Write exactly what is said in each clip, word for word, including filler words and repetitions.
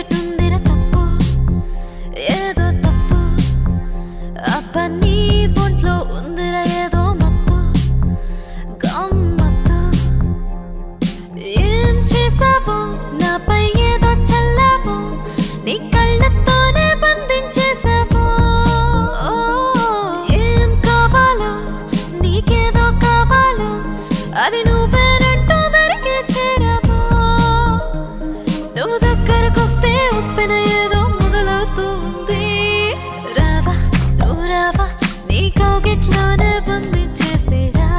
జరిగేటుందిర తప్పు ఏదో తప్పు అబ్బా నీ ఒంట్లో ఉందిర ఏదో మత్తు గమ్మత్తు ఏం చేసావో నాపై ఏదో చల్లావో నీ కళ్ళతోనే బంధించేసావో ఏం కావాలో నీకేదో కావాలో అది నువ్వేనంటూ దరికే చేరావో నువ్వు దగ్గరకొస్తే ఉప్పెన ఏదో మొదలవుతుంది రావా నువ్వు రావా నీ కౌగిట్లోనే బంధించేసేరా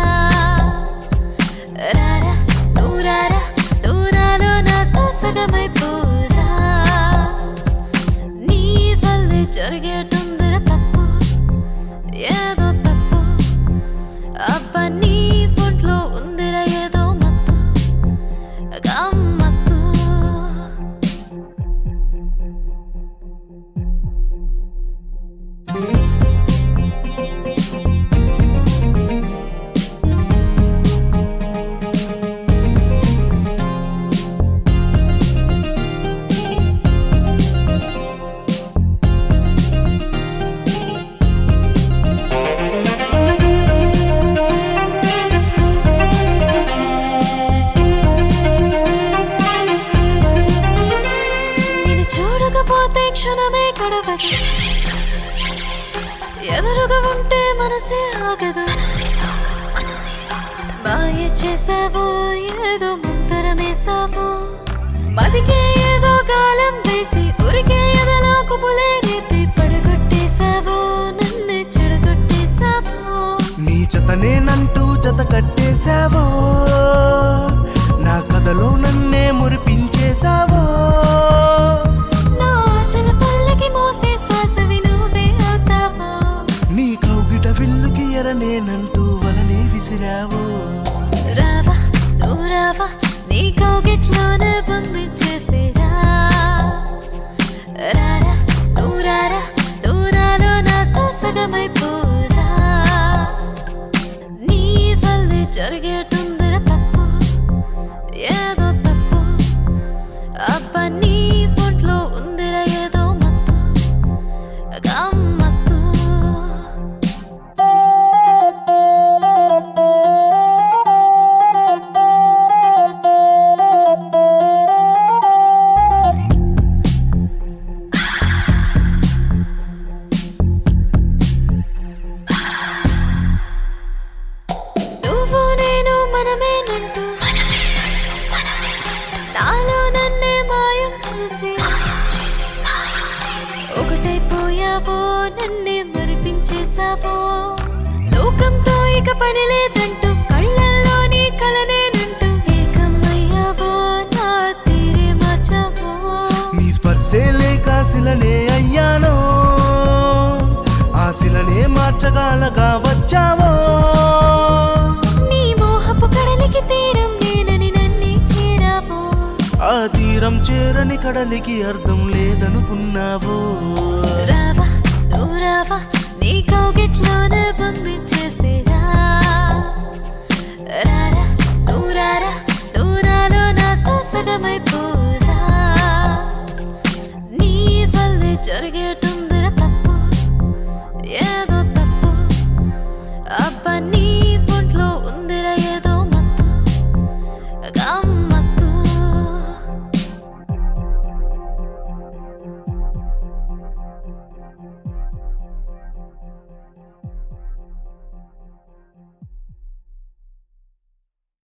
రారా నువ్వు రారా నువ్వు నాలో నాతో సగమైపోరా నీ వల్లే జరిగేటుందిర తప్పు ఏదో తప్పు అబ్బా నీ ఒంట్లో ఉందిర ఏదో మత్తు గమ్మత్తు చూడకపోతే క్షణమే గడవదు ఎదురుగా ఉంటే మనసే ఆగదు మాయ చేసావో ఏదో మంతరమేసావో మదికే ఏదో గాలం వేసి ఉరికే ఎదలో కుబులే రేపి పడగొట్టేసావో నన్నే చెడగొట్టేసావో నీ జతనేనంటూ జత కట్టేశావో నా కథలో నన్నే మురిపించేశావో నీ కౌగిట విల్లుకి ఎరనేనంటూ వలనే విసిరావో రావా నువ్వు రావా నీ కౌగిట్లోనే బంధించేసేరా రారా నువ్వు రారా నువ్వు నాలో నాతో సగమైపోరా నీ వల్లే జరిగేటుందిర తప్పు ఏదో తప్పు అబ్బా నీ ఒంట్లో ఉందిర ఏదో మత్తు గమ్మత్తు నువ్వు నేను మనమేనంటూ నాలో నన్నే మాయం చేసి ఒకటైపోయావో నన్నే మరిపించేసావో లోకంతో ఇక పని లేదంటూ కళ్ళల్లో నీ కలనేనంటూ ఏకమయ్యావో నా తీరే మార్చావో నీ స్పర్శే లేక శిలనే అయ్యానో ఆ శిలనే మార్చగాలగా వచ్చావో నీ మోహపు కడలికి తీరం నేనని నన్నే చేరావో ఆ తీరం చేరని కడలికి అర్థం లేదనుకున్నావో రావా నువ్వు రావా నీ కౌగిట్లోనే బంధించేసేరా రారా నువ్వు రారా నువ్వు నాలో నాతో సగమైపోరా నీ వల్లే జరిగేటుందిర తప్పు ఏదో తప్పు అబ్బా నీ